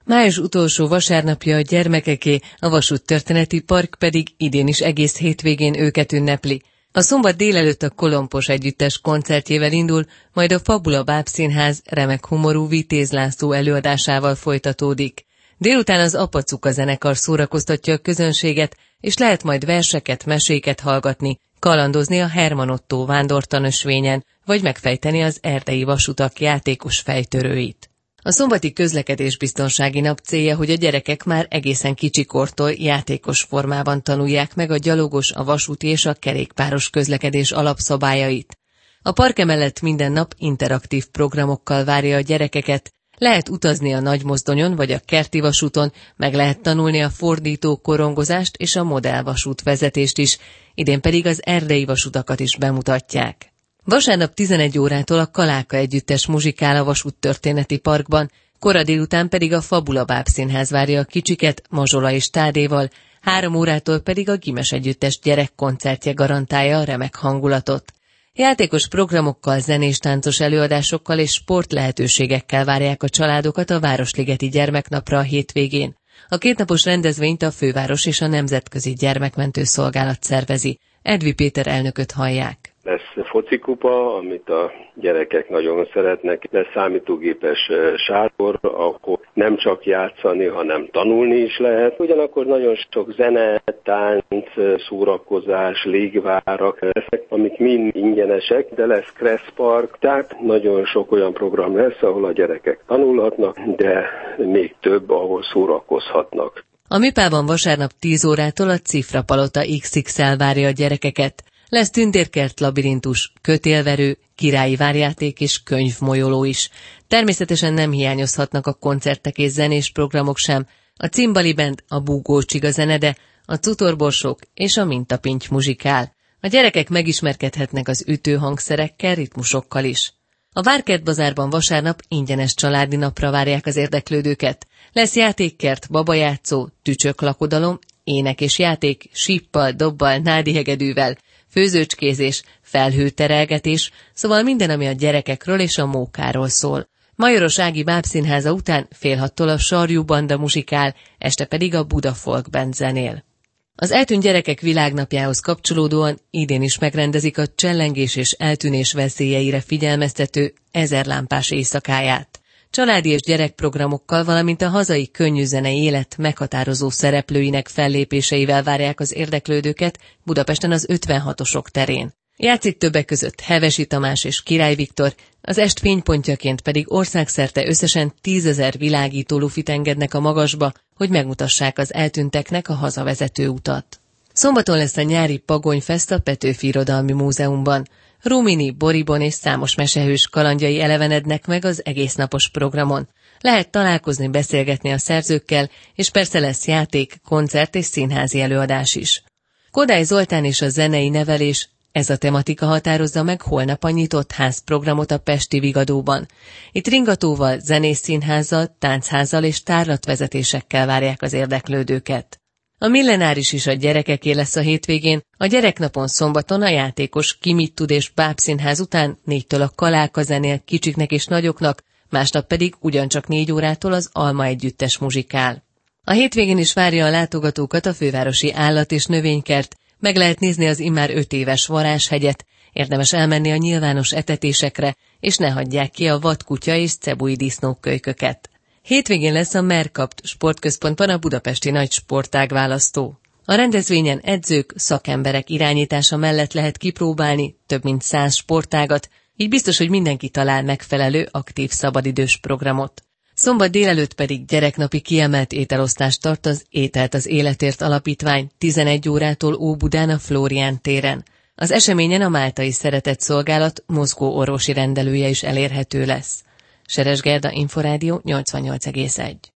Május utolsó vasárnapja a gyermekeké, a Vasúttörténeti Park pedig idén is egész hétvégén őket ünnepli. A szombat délelőtt a Kolompos együttes koncertjével indul, majd a Fabula Bábszínház remek humorú Vitéz László előadásával folytatódik. Délután az Apacuka zenekar szórakoztatja a közönséget, és lehet majd verseket, meséket hallgatni, kalandozni a Herman Ottó vándortanösvényen, vagy megfejteni az erdei vasutak játékos fejtörőit. A szombati közlekedésbiztonsági nap célja, hogy a gyerekek már egészen kicsikortól játékos formában tanulják meg a gyalogos, a vasúti és a kerékpáros közlekedés alapszabályait. A park emellett minden nap interaktív programokkal várja a gyerekeket, lehet utazni a nagymozdonyon vagy a kerti vasúton, meg lehet tanulni a fordító korongozást és a modellvasút vezetést is, idén pedig az erdei vasutakat is bemutatják. Vasárnap 11 órától a Kaláka együttes muzsikál a Vasúttörténeti Parkban, kora délután pedig a Fabula Bábszínház várja a kicsiket Mazsola és Tádéval, 3 órától pedig a Gimes együttes gyerekkoncertje garantálja a remek hangulatot. Játékos programokkal, zenés-táncos előadásokkal és sportlehetőségekkel várják a családokat a Városligeti Gyermeknapra a hétvégén. A kétnapos rendezvényt a Főváros és a Nemzetközi Gyermekmentő Szolgálat szervezi. Edvi Péter elnököt hallják. Lesz focikupa, amit a gyerekek nagyon szeretnek, lesz számítógépes sátor, akkor nem csak játszani, hanem tanulni is lehet. Ugyanakkor nagyon sok zene, tánc, szórakozás, légvárak lesznek, amik mind ingyenesek, de lesz kresszpark, tehát nagyon sok olyan program lesz, ahol a gyerekek tanulhatnak, de még több, ahol szórakozhatnak. A Műpában vasárnap 10 órától a Cifra Palota XXL várja a gyerekeket. Lesz tündérkert labirintus, kötélverő, királyi várjáték és könyvmolyoló is. Természetesen nem hiányozhatnak a koncertek és zenés programok sem, a Cimbali Band, a Búgó Csiga zenede, a Cutorborsók és a Mintapinty muzsikál. A gyerekek megismerkedhetnek az ütőhangszerekkel, ritmusokkal is. A Várkertbazárban vasárnap ingyenes családi napra várják az érdeklődőket. Lesz játékkert, babajátszó, tücsöklakodalom, ének és játék, síppal, dobbal, nádihegedűvel, főzőcskézés, felhőterelgetés, szóval minden, ami a gyerekekről és a mókáról szól. Majoros Ági Bábszínháza után 5:30-tól a Sarjú Banda muzsikál, este pedig a Buda Folk Band zenél. Az eltűnt gyerekek világnapjához kapcsolódóan idén is megrendezik a csellengés és eltűnés veszélyeire figyelmeztető 1000 lámpás éjszakáját. Családi és gyerekprogramokkal, valamint a hazai könnyűzenei élet meghatározó szereplőinek fellépéseivel várják az érdeklődőket Budapesten az 56-osok terén. Játszik többek között Hevesi Tamás és Király Viktor, az est fénypontjaként pedig országszerte összesen 10 000 világító lufit engednek a magasba, hogy megmutassák az eltűnteknek a hazavezető utat. Szombaton lesz a nyári Pagonyfest a Petőfi Irodalmi Múzeumban. Rumini, Boribon és számos mesehős kalandjai elevenednek meg az egésznapos programon. Lehet találkozni, beszélgetni a szerzőkkel, és persze lesz játék, koncert és színházi előadás is. Kodály Zoltán és a zenei nevelés, ez a tematika határozza meg holnap a nyitott ház programot a pesti Vigadóban. Itt ringatóval, zenészszínházzal, táncházzal és tárlatvezetésekkel várják az érdeklődőket. A Millenáris is a gyerekeké lesz a hétvégén, a gyereknapon szombaton a játékos Ki mit tud és Bábszínház után 4-től a Kaláka zenél kicsiknek és nagyoknak, másnap pedig ugyancsak 4 órától az Alma együttes muzsikál. A hétvégén is várja a látogatókat a fővárosi állat- és növénykert, meg lehet nézni az immár 5 éves Varázshegyet, érdemes elmenni a nyilvános etetésekre, és ne hagyják ki a vadkutya és cebui disznókölyköket. Hétvégén lesz a Merkapt sportközpontban a budapesti nagy sportág választó. A rendezvényen edzők, szakemberek irányítása mellett lehet kipróbálni több mint 100 sportágat, így biztos, hogy mindenki talál megfelelő, aktív szabadidős programot. Szombat délelőtt pedig gyereknapi kiemelt ételosztást tart az Ételt az Életért Alapítvány 11 órától Óbudán a Flórián téren. Az eseményen a Máltai Szeretetszolgálat mozgó orvosi rendelője is elérhető lesz. Seres Gerda, Inforádió 88,1.